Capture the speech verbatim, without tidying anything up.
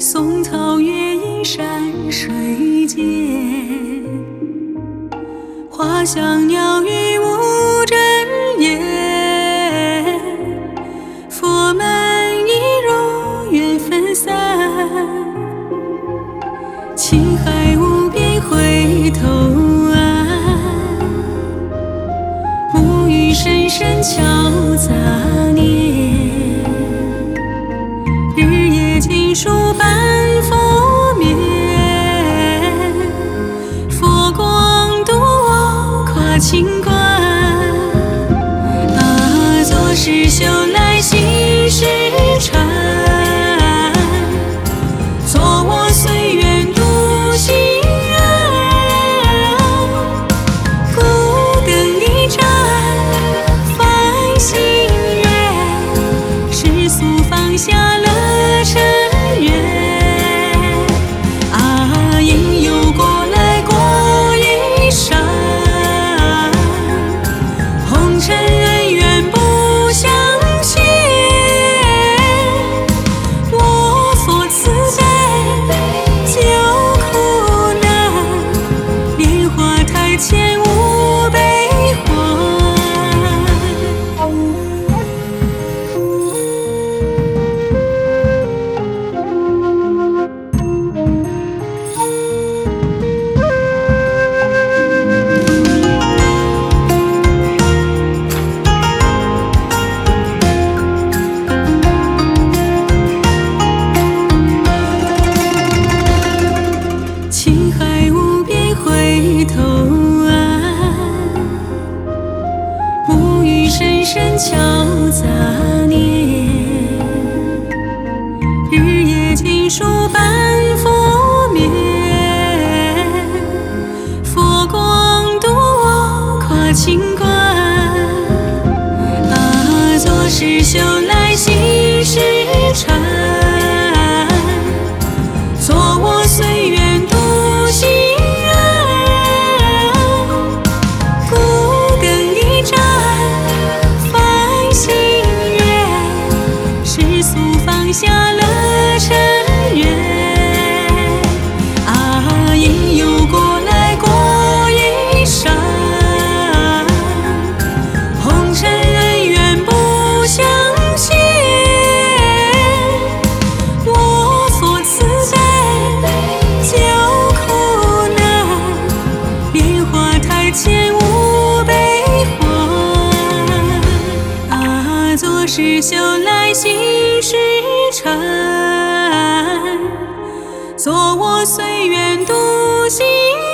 松涛月映山水间，花香鸟语无真言。佛门一如缘分散，情海无边回头岸。木鱼声声敲杂念，日夜经书伴佛眠。佛光渡我跨情关，啊，昨世修来心事缠，做我随缘独行安。孤灯一盏繁星愿，世俗放下了尘缘。啊，应有过来过一山，红尘恩怨不相欠。我佛慈悲救苦难，莲花台前无悲欢。情海无边回头岸，木鱼声声敲杂念，日夜经书伴佛眠。佛光渡我跨情关，啊，昨世修来心事缠，做我随缘独行安。孤灯一盏繁星愿，世俗放下了尘缘。啊，应有过来过一山，红尘恩怨不相欠。我佛慈悲救苦难，莲花台前无悲欢。啊，昨世修来心事缠，做我随缘独行